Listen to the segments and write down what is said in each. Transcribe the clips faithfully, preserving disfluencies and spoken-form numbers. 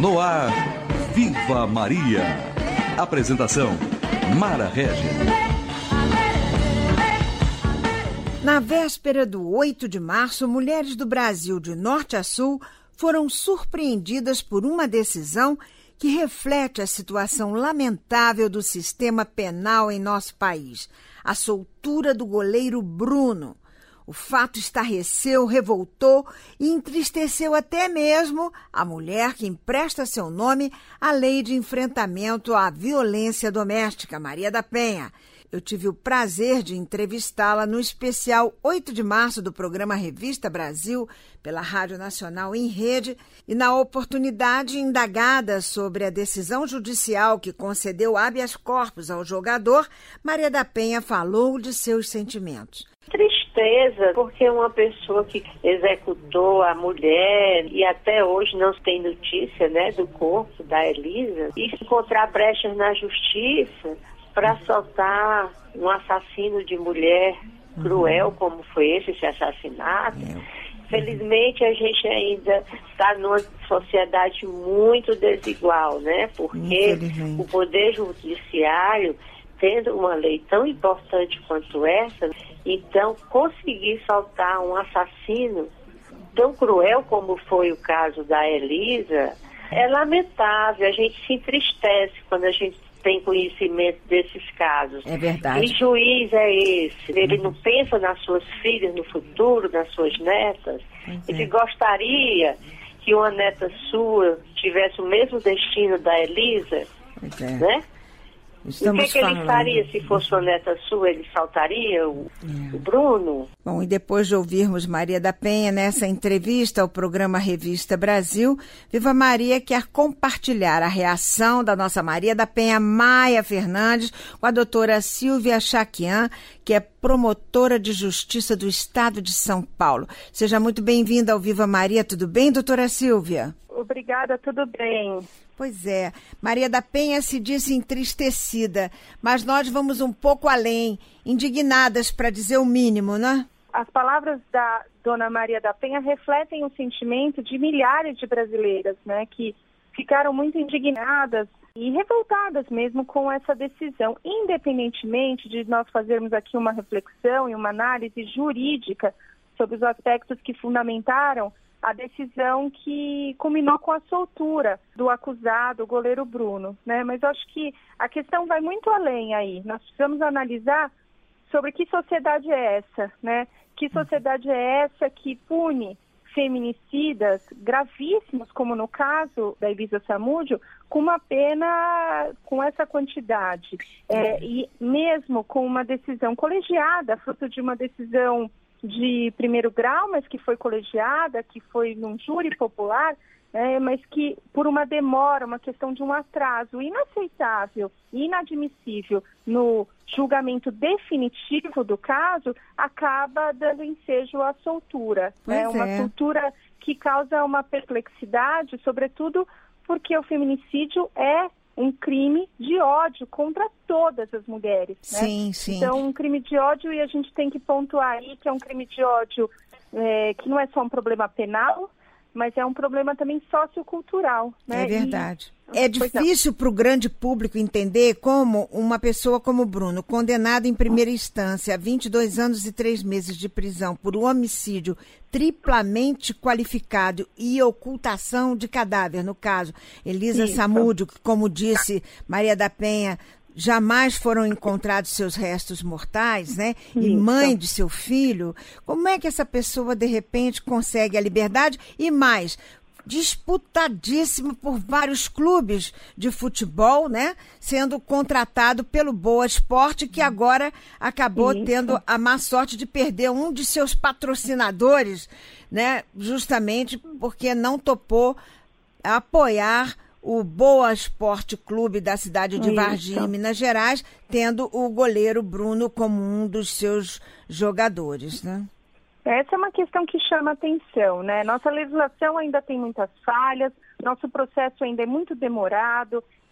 No ar, Viva Maria. Apresentação, Mara Régia. Na véspera do oito de março, mulheres do Brasil de norte a sul foram surpreendidas por uma decisão que reflete a situação lamentável do sistema penal em nosso país: a soltura do goleiro Bruno. O fato estarreceu, revoltou e entristeceu até mesmo a mulher que empresta seu nome à Lei de Enfrentamento à Violência Doméstica, Maria da Penha. Eu tive o prazer de entrevistá-la no especial oito de março do programa Revista Brasil, pela Rádio Nacional em Rede, e na oportunidade indagada sobre a decisão judicial que concedeu habeas corpus ao jogador, Maria da Penha falou de seus sentimentos. Tristeza, porque uma pessoa que executou a mulher e até hoje não se tem notícia, né, do corpo da Elisa, e encontrar brechas na justiça para soltar um assassino de mulher cruel, uhum. como foi esse, esse assassinato. Uhum. Felizmente a gente ainda está numa sociedade muito desigual, né? Porque o Poder Judiciário, tendo uma lei tão importante quanto essa, então conseguir soltar um assassino tão cruel como foi o caso da Elisa, é lamentável. A gente se entristece quando a gente tem conhecimento desses casos. É verdade. Que juiz é esse? Ele não pensa nas suas filhas no futuro, nas suas netas? Uhum. Ele gostaria que uma neta sua tivesse o mesmo destino da Elisa? Uhum. Né? Estamos o que, que ele faria se fosse uma neta sua? Ele saltaria o, é. o Bruno? Bom, e depois de ouvirmos Maria da Penha nessa entrevista ao programa Revista Brasil, Viva Maria quer compartilhar a reação da nossa Maria da Penha Maia Fernandes com a doutora Silvia Chaquian, que é promotora de Justiça do Estado de São Paulo. Seja muito bem-vinda ao Viva Maria. Tudo bem, doutora Silvia? Obrigada, tudo bem. Pois é, Maria da Penha se disse entristecida, mas nós vamos um pouco além, indignadas, para dizer o mínimo, né? As palavras da dona Maria da Penha refletem o sentimento de milhares de brasileiras, né, que ficaram muito indignadas e revoltadas mesmo com essa decisão, independentemente de nós fazermos aqui uma reflexão e uma análise jurídica sobre os aspectos que fundamentaram a decisão que culminou com a soltura do acusado, o goleiro Bruno, né? Mas eu acho que a questão vai muito além aí. Nós precisamos analisar sobre que sociedade é essa, né? Que sociedade é essa que pune feminicidas gravíssimos, como no caso da Elisa Samúdio, com uma pena com essa quantidade. É, e mesmo com uma decisão colegiada, fruto de uma decisão de primeiro grau, mas que foi colegiada, que foi num júri popular, é, mas que por uma demora, uma questão de um atraso inaceitável e inadmissível no julgamento definitivo do caso, acaba dando ensejo à soltura. É né? Uma soltura que causa uma perplexidade, sobretudo porque o feminicídio é um crime de ódio contra todas as mulheres, né? Sim, sim. Então, um crime de ódio, e a gente tem que pontuar aí que é um crime de ódio é, que não é só um problema penal, mas é um problema também sociocultural, né? É verdade. E... É difícil para o grande público entender como uma pessoa como Bruno, condenado em primeira instância a vinte e dois anos e três meses de prisão por um homicídio triplamente qualificado e ocultação de cadáver, no caso, Elisa Isso. Samúdio, que, como disse Maria da Penha, jamais foram encontrados seus restos mortais, né? E Isso. mãe de seu filho. Como é que essa pessoa, de repente, consegue a liberdade? E mais, disputadíssimo por vários clubes de futebol, né? Sendo contratado pelo Boa Esporte, que agora acabou Isso. tendo a má sorte de perder um de seus patrocinadores, né? Justamente porque não topou apoiar o Boa Esporte Clube da cidade de Varginha, Minas Gerais, tendo o goleiro Bruno como um dos seus jogadores, né? Essa é uma questão que chama atenção, né? Nossa legislação ainda tem muitas falhas, nosso processo ainda é muito demorado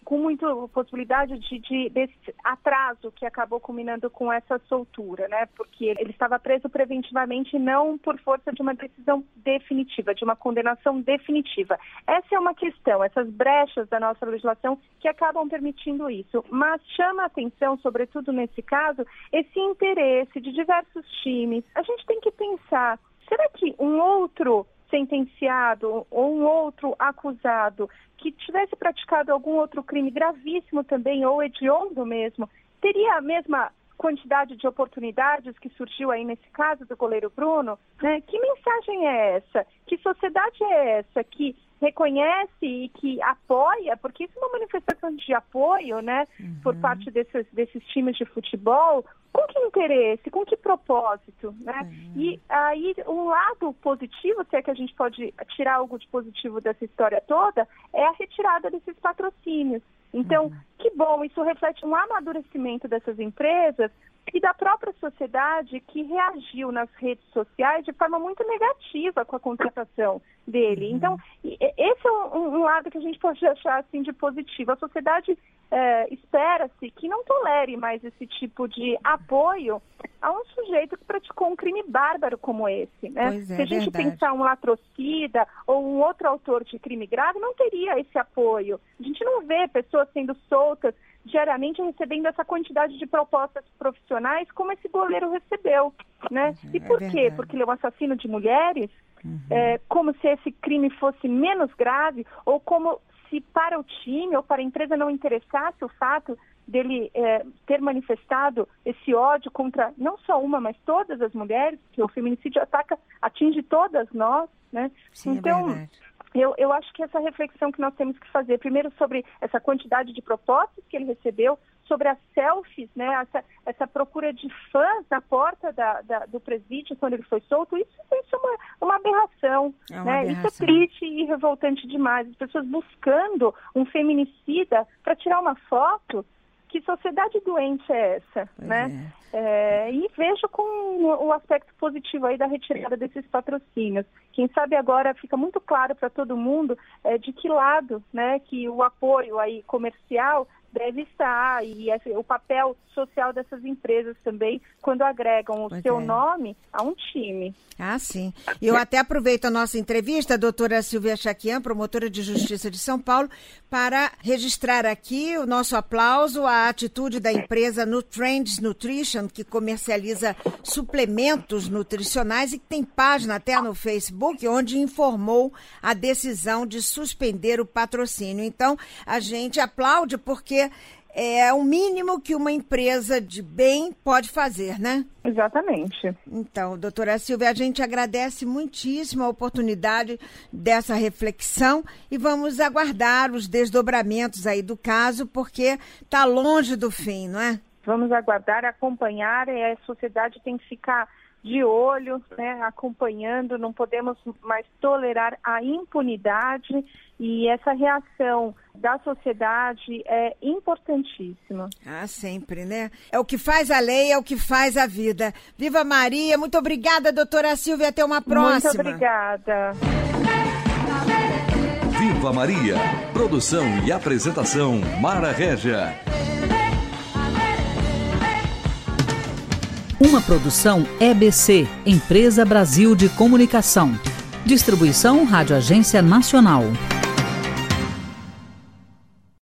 com muita possibilidade de, de desse atraso que acabou culminando com essa soltura, né? Porque ele estava preso preventivamente e não por força de uma decisão definitiva, de uma condenação definitiva. Essa é uma questão, essas brechas da nossa legislação que acabam permitindo isso. Mas chama a atenção, sobretudo nesse caso, esse interesse de diversos times. A gente tem que pensar, será que um outro sentenciado ou um outro acusado que tivesse praticado algum outro crime gravíssimo também, ou hediondo mesmo, teria a mesma quantidade de oportunidades que surgiu aí nesse caso do goleiro Bruno? Né? Que mensagem é essa? Que sociedade é essa que reconhece e que apoia, porque isso é uma manifestação de apoio, né, uhum. por parte desses, desses times de futebol, com que interesse, com que propósito, né? Uhum. E aí um lado positivo, se é que a gente pode tirar algo de positivo dessa história toda, é a retirada desses patrocínios. Então, uhum. que bom, isso reflete um amadurecimento dessas empresas e da própria sociedade que reagiu nas redes sociais de forma muito negativa com a contratação dele. Uhum. Então, esse é um, um lado que a gente pode achar assim, de positivo. A sociedade é, espera-se que não tolere mais esse tipo de apoio a um sujeito que praticou um crime bárbaro como esse. Né? Pois é, Se a gente verdade. pensar um latrocida ou um outro autor de crime grave, não teria esse apoio. A gente não vê pessoas sendo soltas diariamente recebendo essa quantidade de propostas profissionais como esse goleiro recebeu, né? Uhum, e por é quê? verdade. Porque ele é um assassino de mulheres, uhum. é, como se esse crime fosse menos grave, ou como se para o time ou para a empresa não interessasse o fato dele é, ter manifestado esse ódio contra não só uma, mas todas as mulheres, que o feminicídio ataca, atinge todas nós, né? Sim, então, é verdade. Eu, eu acho que essa reflexão que nós temos que fazer, primeiro sobre essa quantidade de propostas que ele recebeu, sobre as selfies, né, essa, essa procura de fãs na porta da, da, do presídio quando ele foi solto, isso, isso é uma, uma aberração. É uma né? aberração. Isso é triste e revoltante demais. As pessoas buscando um feminicida para tirar uma foto. Que sociedade doente é essa, pois né? É. É, e vejo com o aspecto positivo aí da retirada desses patrocínios. Quem sabe agora fica muito claro para todo mundo é, de que lado, né, que o apoio aí comercial deve estar e esse, o papel social dessas empresas também quando agregam o pois seu é. nome a um time. Ah, sim. E eu até aproveito a nossa entrevista, a doutora Silvia Chaquian, promotora de Justiça de São Paulo, para registrar aqui o nosso aplauso à atitude da empresa Nutrends Nutrition, que comercializa suplementos nutricionais e que tem página até no Facebook, onde informou a decisão de suspender o patrocínio. Então, a gente aplaude porque é o mínimo que uma empresa de bem pode fazer, né? Exatamente. Então, doutora Silvia, a gente agradece muitíssimo a oportunidade dessa reflexão e vamos aguardar os desdobramentos aí do caso, porque está longe do fim, não é? Vamos aguardar, acompanhar, e a sociedade tem que ficar de olho, né, acompanhando, não podemos mais tolerar a impunidade e essa reação da sociedade é importantíssima. Ah, sempre, né? É o que faz a lei, é o que faz a vida. Viva Maria, muito obrigada, doutora Silvia, até uma próxima. Muito obrigada. Viva Maria, produção e apresentação Mara Régia. Uma produção E B C, Empresa Brasil de Comunicação. Distribuição Rádio Agência Nacional.